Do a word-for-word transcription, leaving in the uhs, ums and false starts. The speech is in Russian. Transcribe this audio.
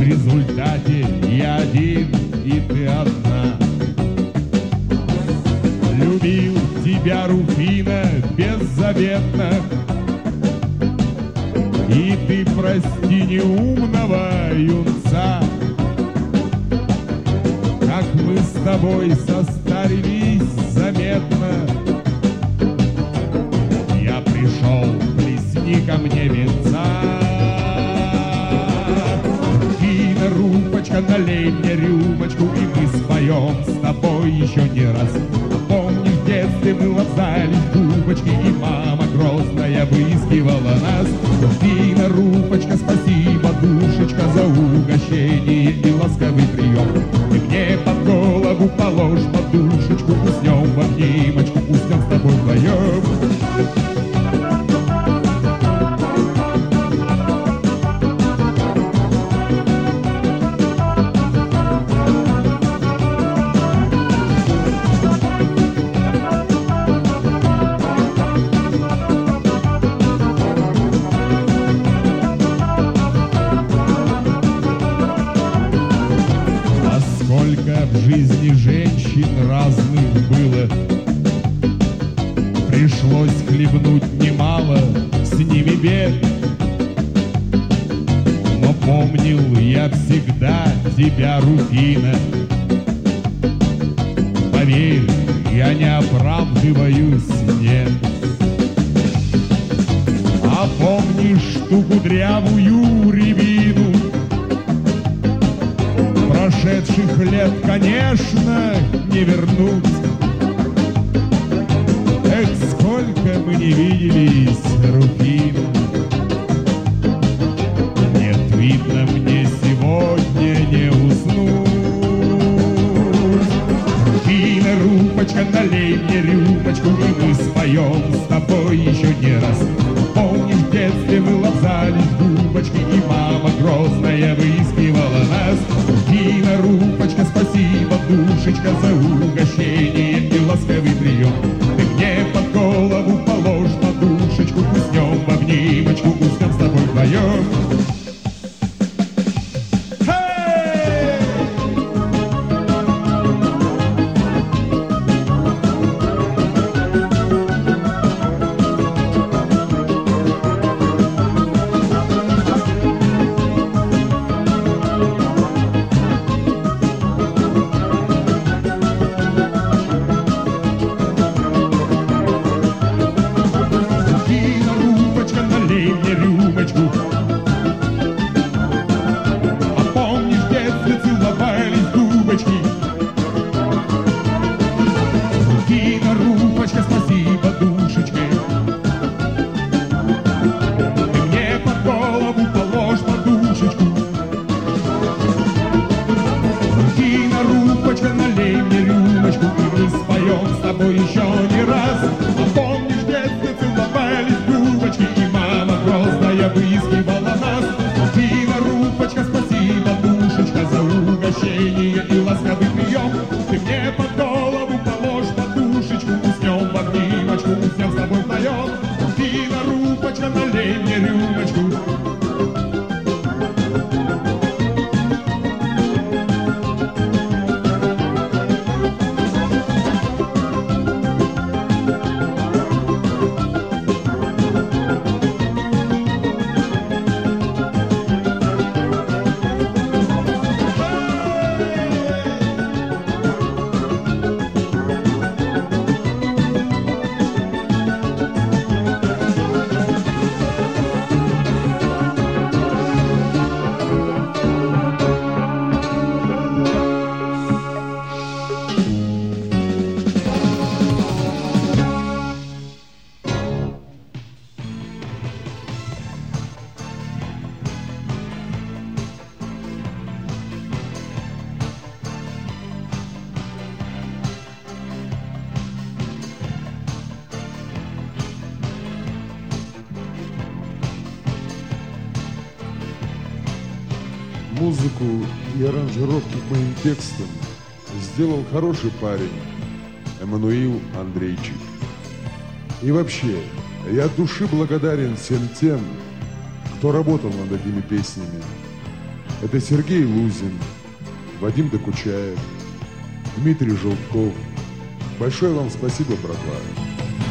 результате я один и ты одна. Любил тебя, Руфина, беззаветно, и ты прости неумного юнца. Как мы с тобой состарились заметно, я пришел, плесни ко мне венца. Руфина, Руфочка, налей мне рюмочку, и мы споем с тобой еще не раз. Помнишь, в детстве мы лапзались губочки, и мама грозная выискивала нас. Руфина, Руфочка, спасибо, душечка, за угощение и ласковый прием. Ты мне под голову положь подушечку, уснем в обнимочку, уснем с тобой вдвоем. В жизни женщин разных было, пришлось хлебнуть немало с ними бед. Но помнил я всегда тебя, Руфина. Поверь, я не оправдываюсь, нет. А помнишь ту кудрявую рябину прошедших лет, конечно, не вернуть. Эх, сколько мы не виделись, Руфина. Нет, видно, мне сегодня не уснуть. Руфина, Руфочка, налей мне рюмочку, и мы споем с тобой еще не раз. Помнишь, в детстве мы лапзались губочки, и мама грозная выискивала нас. Руфина, Руфочка, спасибо, душечка, за угощение и ласковый прием. Ты мне под голову положь подушечку, уснем в обнимочку, уснем с тобой вдвоем. Музыку и аранжировки к моим текстам сделал хороший парень Эммануил Андрейчик. И вообще, я от души благодарен всем тем, кто работал над этими песнями. Это Сергей Лузин, Вадим Докучаев, Дмитрий Желтков. Большое вам спасибо, братва.